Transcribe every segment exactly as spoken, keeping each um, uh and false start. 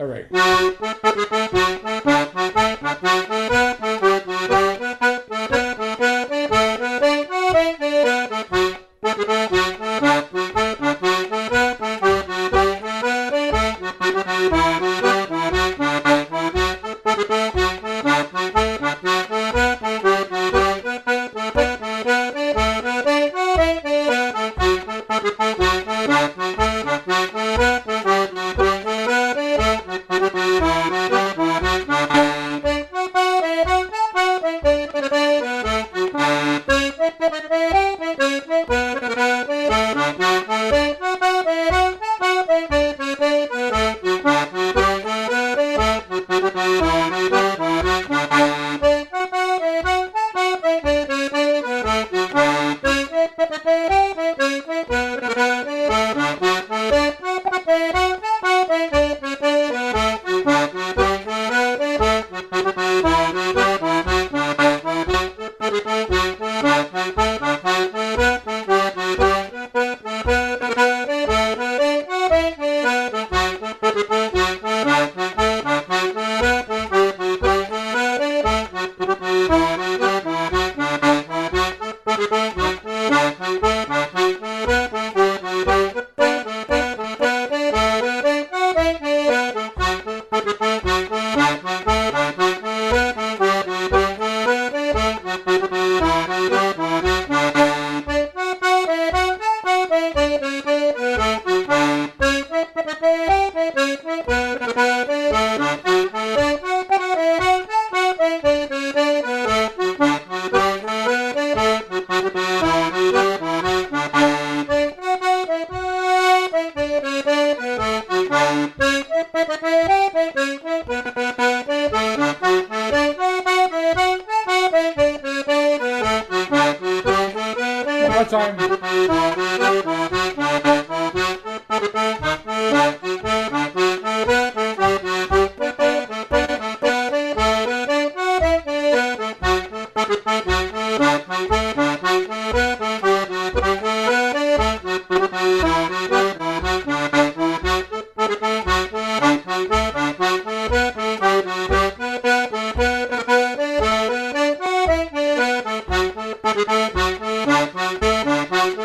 All right. One more time.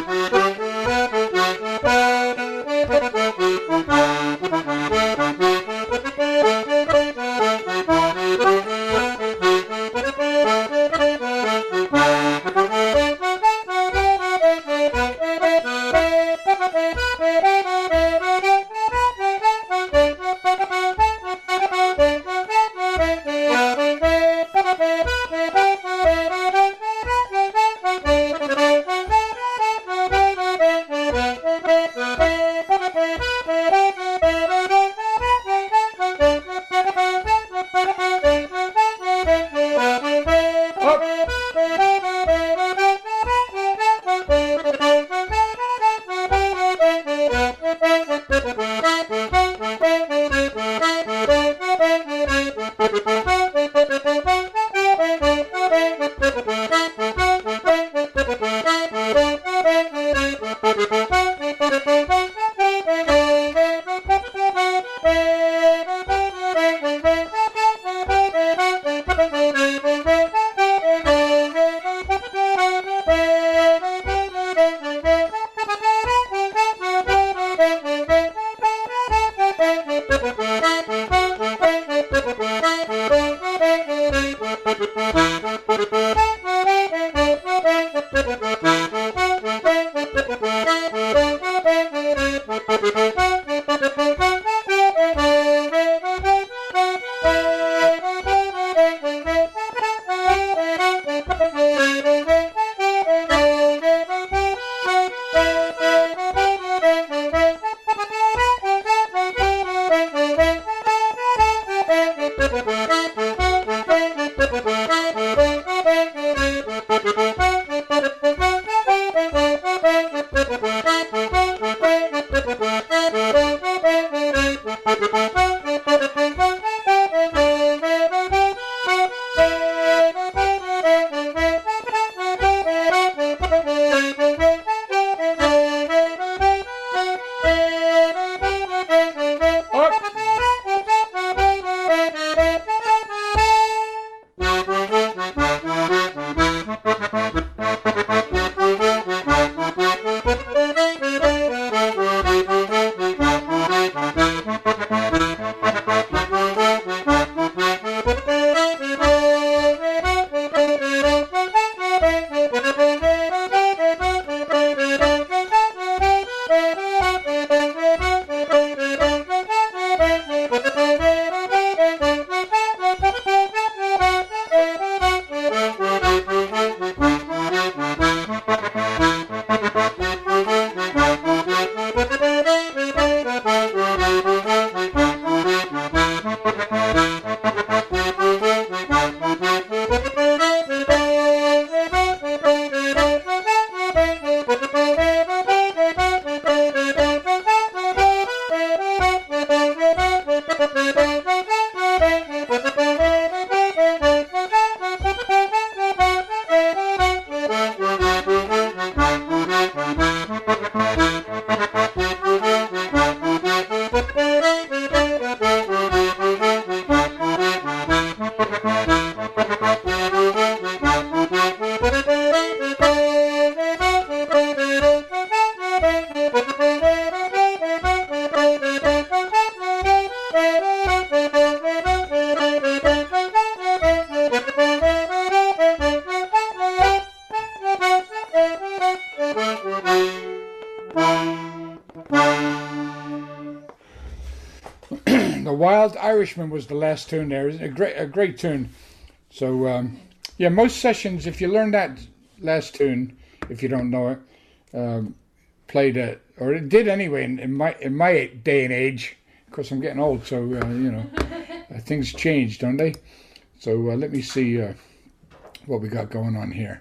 The Wild Irishman was the last tune there. A great, a great tune. So, um, yeah, most sessions, if you learn that last tune, if you don't know it, um, played it, or it did anyway in, in my in my day and age. Of course, I'm getting old, so, uh, you know, uh, things change, don't they? So uh, let me see uh, what we got going on here.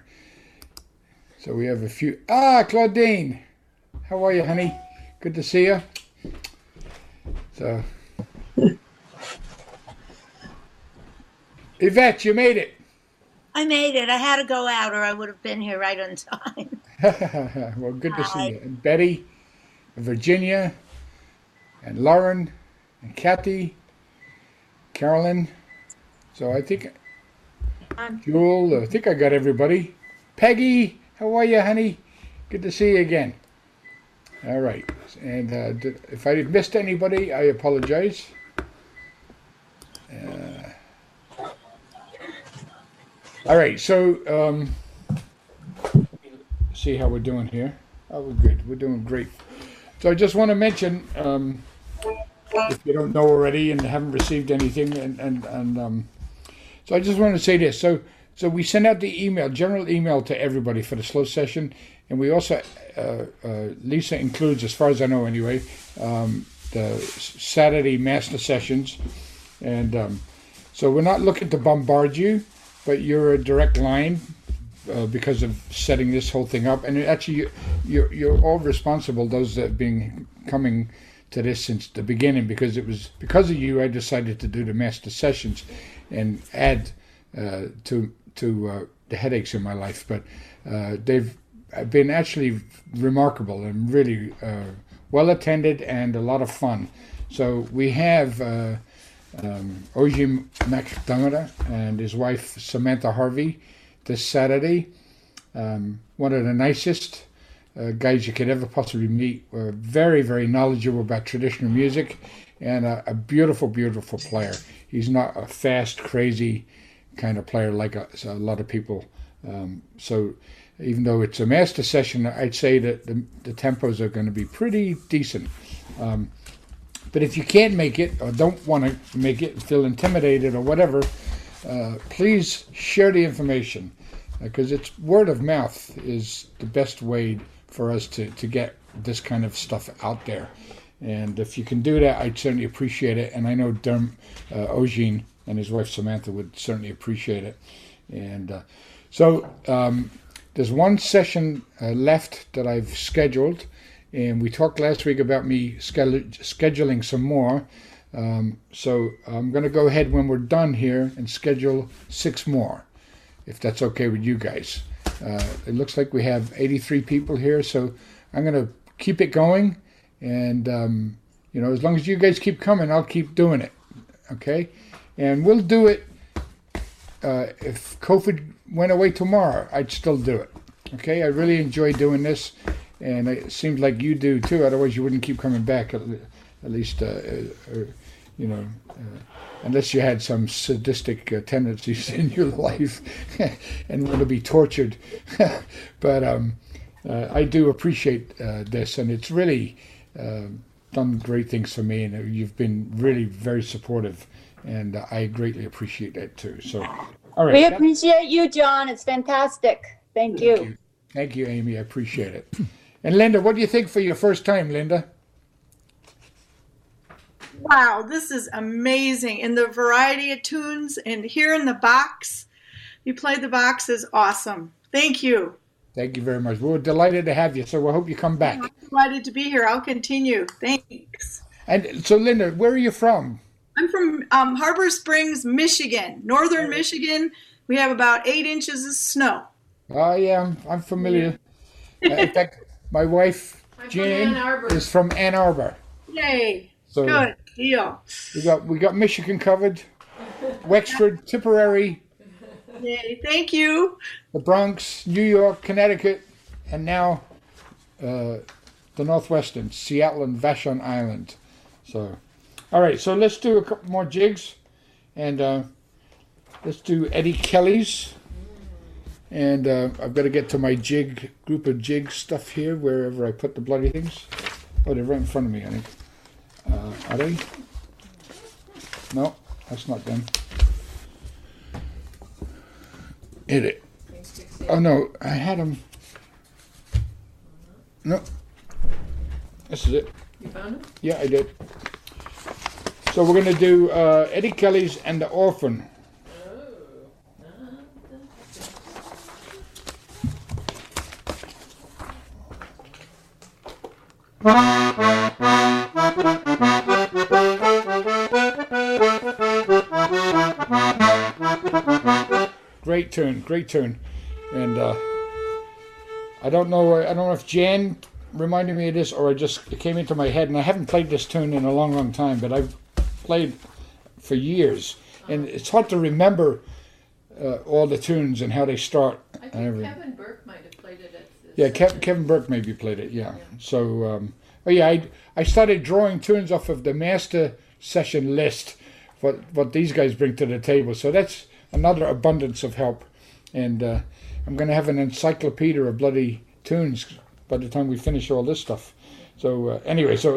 So we have a few... Ah, Claudine! How are you, honey? Good to see you. So... Yvette, you made it. I made it. I had to go out or I would have been here right on time. Well, good to Hi. see you. And Betty, and Virginia, and Lauren, and Kathy, Carolyn. So I think, Um, Jewel, I think I got everybody. Peggy, how are you, honey? Good to see you again. All right. And uh, did, if I missed anybody, I apologize. Uh, all right. So, um, see how we're doing here. Oh, we're good. We're doing great. So I just want to mention, um, if you don't know already and haven't received anything, and and and um, so I just want to say this. So so we send out the email, general email to everybody for the slow session, and we also uh, uh, Lisa includes, as far as I know anyway, um, the Saturday master sessions, and um, so we're not looking to bombard you, but you're a direct line. Uh, because of setting this whole thing up, and actually you, you're, you're all responsible, those that have been coming to this since the beginning, because it was because of you I decided to do the master sessions and add uh, to to uh, the headaches in my life. But uh, they've been actually remarkable and really uh, well attended and a lot of fun. So we have uh, um, Oji McDonough and his wife Samantha Harvey this Saturday. Um, one of the nicest uh, guys you could ever possibly meet. Uh, very, very knowledgeable about traditional music, and a, a beautiful, beautiful player. He's not a fast, crazy kind of player like a, a lot of people. Um, so even though it's a master session, I'd say that the, the tempos are going to be pretty decent. Um, but if you can't make it or don't want to make it, feel intimidated or whatever, Uh, please share the information, because uh, it's word of mouth is the best way for us to, to get this kind of stuff out there. And if you can do that, I'd certainly appreciate it. And I know Derm uh, Ogine and his wife Samantha would certainly appreciate it. And uh, so um, there's one session uh, left that I've scheduled, and we talked last week about me schedule- scheduling some more. Um, so I'm going to go ahead when we're done here and schedule six more, if that's okay with you guys. Uh, it looks like we have eighty-three people here, so I'm going to keep it going. And, um, you know, as long as you guys keep coming, I'll keep doing it. Okay? And we'll do it. Uh, if COVID went away tomorrow, I'd still do it. Okay? I really enjoy doing this. And it seems like you do too. Otherwise, you wouldn't keep coming back. At, at least, uh, uh, you know, uh, unless you had some sadistic uh, tendencies in your life and want to be tortured. But um, uh, I do appreciate uh, this, and it's really uh, done great things for me, and you've been really very supportive, and uh, I greatly appreciate that too. So, all right. We appreciate you, John. It's fantastic. Thank you. Thank you, Thank you, Amy. I appreciate it. And Linda, what do you think for your first time, Linda? Wow, this is amazing. And the variety of tunes, and here in the box, you play the box is awesome. Thank you. Thank you very much. We're delighted to have you, so we hope you come back. I'm delighted to be here. I'll continue. Thanks. And so, Linda, where are you from? I'm from um, Harbor Springs, Michigan, northern Michigan. We have about eight inches of snow. Oh, yeah, I'm, I'm familiar. Uh, in fact, my wife, Jane, is from Ann Arbor. Yay. So good deal. We got we got Michigan covered, Wexford, Tipperary. Yay, thank you. The Bronx, New York, Connecticut, and now uh, the Northwestern, Seattle and Vashon Island. So, all right, so let's do a couple more jigs, and uh, let's do Eddie Kelly's. And uh, I've got to get to my jig, group of jig stuff here, wherever I put the bloody things. Oh, they're right in front of me, I think. Uh, are they? No, that's not them. Hit it. Oh no, I had them. No. This is it. You found them? Yeah, I did. So we're going to do uh, Eddie Kelly's and the Orphan. Great tune, great tune, and uh, I don't know. I don't know if Jan reminded me of this, or I just it came into my head. And I haven't played this tune in a long, long time, but I've played for years, and it's hard to remember uh, all the tunes and how they start. I and think everything. Kevin Burke might have played it at Yeah, Kev, Kevin Burke maybe played it. Yeah. So, um, oh yeah, I I started drawing tunes off of the master session list, what what these guys bring to the table. So that's another abundance of help, and uh, I'm gonna have an encyclopedia of bloody tunes by the time we finish all this stuff. So uh, anyway, so.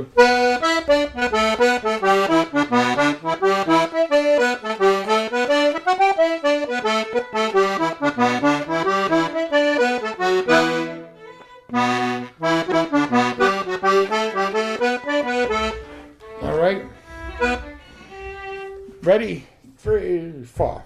All right. Ready? Three, four.